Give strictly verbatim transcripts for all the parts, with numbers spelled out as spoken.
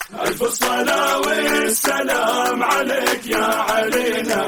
ألف الصلاة والسلام عليك يا علينا.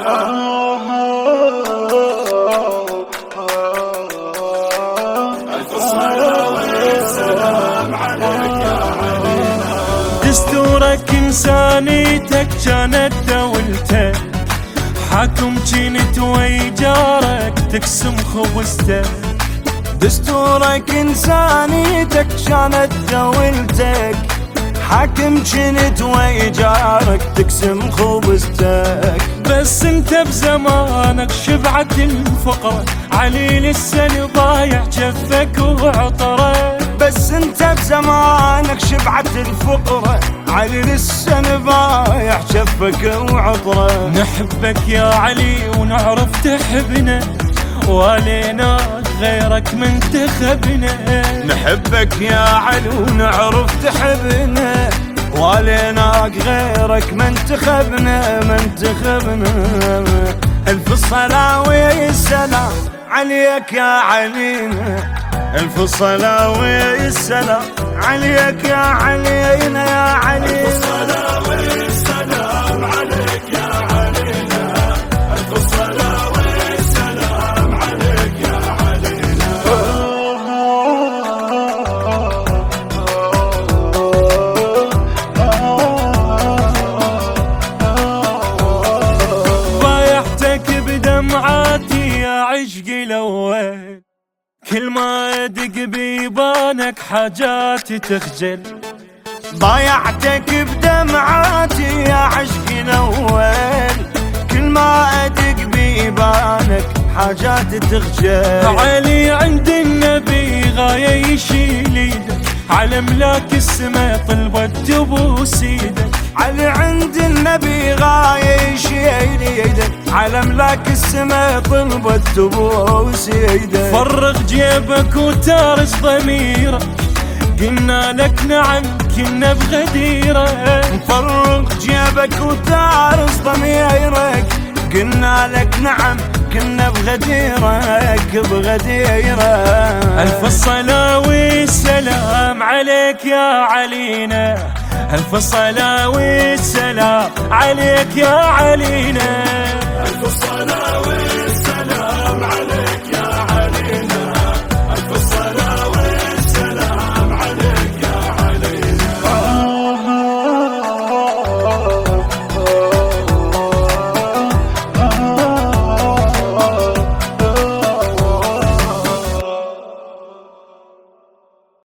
ألف الصلاة والسلام عليك يا علينا. دستورك إنسانيتك كانت دولتك، حاكم جنت ويجارك تقسم خبزتك. دستورك إنسانيتك كانت دولتك، حاكم جنت ويجارك تقسم خبزتك. بس انت بزمانك شبعت الفقرة، علي لسه ضايع جفك وعطرك. بس انت بزمانك شبعت الفقرة، علي لسه ضايع جفك وعطرك. نحبك يا علي ونعرف تحبنا، ولينا غيرك منتخبنا. نحبك يا علي ونعرف تحبنا، وليناك غيرك منتخبنا منتخبنا. ألف الصلاة والسلام عليك يا علينا، ألف الصلاة والسلام عليك يا علينا يا علي. ألف الصلاة والسلام عليك يا علينا. ألف الصلاة والسلام عليك يا علينا. بايعتك بدمعاتي يا عشقي الأول، كل ما أدق بيبانك حاجاتي تخجل. ضيعتك بدمعاتي يا عشقي الأول، كل ما أدق بيبانك حاجات تخجل. علي عند النبي غاية يشيل ايدك، على ملاك السما طلبت تبوس ايدك. علي عند النبي غاية يشيل ايدك، على ملاك السما طلبت تبوس ايدك. فرغ جيبك وتارس ضميرك، قلنا لك نعم كنا بغديرك. فرغ جيبك وتارس ضميرك، قلنا لك نعم كنا بغديرك بغديرك. ألف الصلاة والسلام عليك يا علينا، ألف الصلاة والسلام عليك يا علينا. ألف الصلاة